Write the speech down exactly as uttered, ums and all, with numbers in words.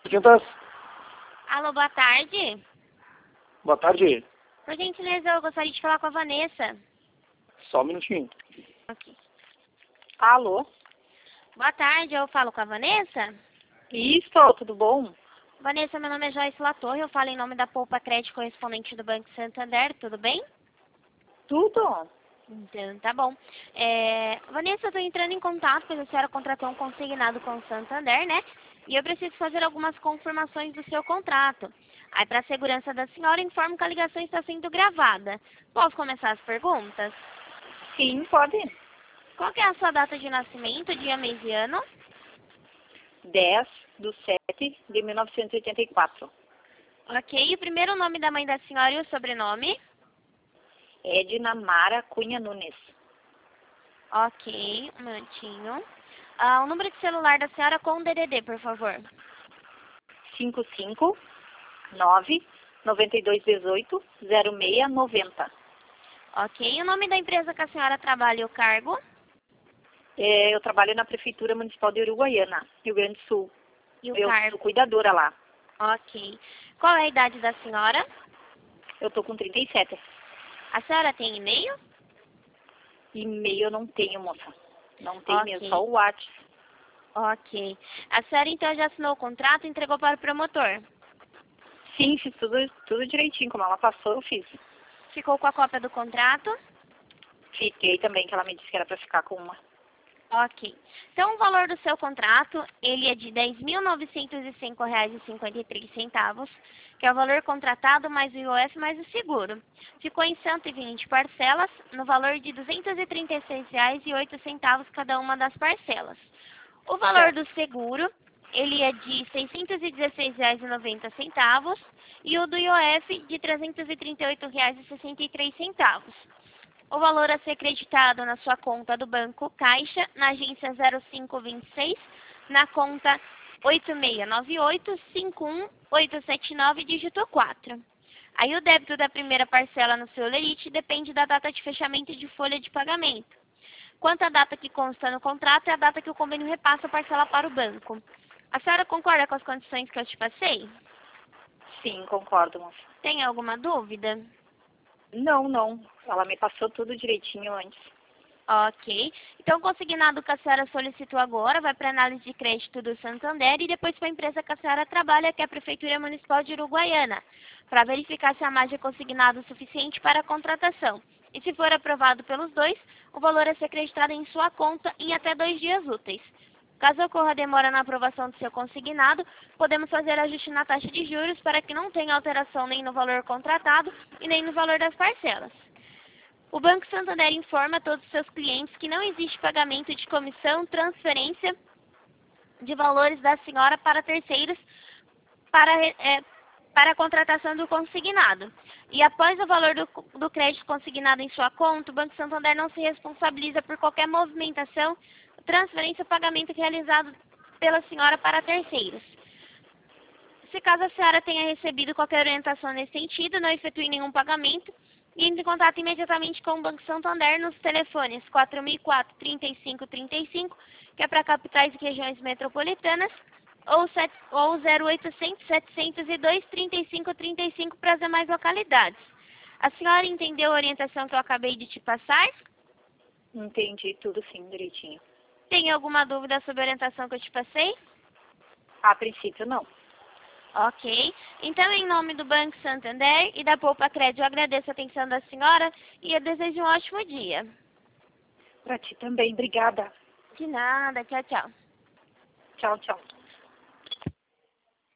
Quintas, Alô, boa tarde. boa tarde. Por gentileza, eu gostaria de falar com a Vanessa. Só um minutinho. Ok. Alô? Boa tarde, eu falo com a Vanessa. Isso, tudo bom? Vanessa, meu nome é Joyce Latorre, eu falo em nome da Poupa Crédito correspondente do Banco Santander, tudo bem? Tudo? Então, tá bom. É, Vanessa, eu estou entrando em contato, pois a senhora contratou um consignado com o Santander, né? E eu preciso fazer algumas confirmações do seu contrato. Aí, para a segurança da senhora, informo que a ligação está sendo gravada. Posso começar as perguntas? Sim, pode. Qual que é a sua data de nascimento, dia, mês e ano? dez de sete de mil novecentos e oitenta e quatro. Ok, e o primeiro nome da mãe da senhora e o sobrenome? Edna Mara Cunha Nunes. Ok, um minutinho. Ah, o número de celular da senhora com o D D D, por favor. cinco cinco nove nove dois um oito zero seis nove zero. Ok, e o nome da empresa que a senhora trabalha e o cargo? É, eu trabalho na Prefeitura Municipal de Uruguaiana, Rio Grande do Sul. E o Eu cargo? sou cuidadora lá. Ok. Qual é a idade da senhora? Eu tô com trinta e sete. A senhora tem e-mail? E-mail eu não tenho, moça. Não tenho Ok. mesmo, só o WhatsApp. Ok. A senhora então já assinou o contrato e entregou para o promotor? Sim, fiz tudo, tudo direitinho. Como ela passou, eu fiz. Ficou com a cópia do contrato? Fiquei também, que ela me disse que era pra ficar com uma. Ok. Então, o valor do seu contrato, ele é de dez mil novecentos e cinco reais e cinquenta e três centavos, que é o valor contratado mais o I O F mais o seguro. Ficou em cento e vinte parcelas, no valor de duzentos e trinta e seis reais e oito centavos cada uma das parcelas. O valor do seguro, ele é de seiscentos e dezesseis reais e noventa centavos e o do I O F de trezentos e trinta e oito reais e sessenta e três centavos. O valor a ser creditado na sua conta do Banco Caixa, na agência zero cinco dois seis, na conta oito seis nove oito cinco um oito sete nove, dígito quatro. Aí o débito da primeira parcela no seu lerite depende da data de fechamento de folha de pagamento. Quanto à data que consta no contrato, é a data que o convênio repassa a parcela para o banco. A senhora concorda com as condições que eu te passei? Sim, concordo, moça. Tem alguma dúvida? Não, não. Ela me passou tudo direitinho antes. Ok. Então, o consignado que a senhora solicitou agora vai para análise de crédito do Santander e depois para a empresa que a senhora trabalha, que é a Prefeitura Municipal de Uruguaiana, para verificar se a margem é consignado o suficiente para a contratação. E se for aprovado pelos dois, o valor é ser creditado em sua conta em até dois dias úteis. Caso ocorra demora na aprovação do seu consignado, podemos fazer ajuste na taxa de juros para que não tenha alteração nem no valor contratado e nem no valor das parcelas. O Banco Santander informa a todos os seus clientes que não existe pagamento de comissão, transferência de valores da senhora para terceiros para, é, para a contratação do consignado. E após o valor do, do crédito consignado em sua conta, o Banco Santander não se responsabiliza por qualquer movimentação, transferência ou pagamento realizado pela senhora para terceiros. Se caso a senhora tenha recebido qualquer orientação nesse sentido, não efetue nenhum pagamento e entre em contato imediatamente com o Banco Santander nos telefones quatro mil e quatro, trinta e cinco trinta e cinco, que é para capitais e regiões metropolitanas, ou, sete, ou zero oitocentos, setecentos e dois, trinta e cinco trinta e cinco para as demais localidades. A senhora entendeu a orientação que eu acabei de te passar? Entendi tudo sim, direitinho. Tem alguma dúvida sobre a orientação que eu te passei? A princípio, não. Ok. Então, em nome do Banco Santander e da Poupa Crédito, eu agradeço a atenção da senhora e eu desejo um ótimo dia. Pra ti também, obrigada. De nada. Tchau, tchau. Tchau, tchau.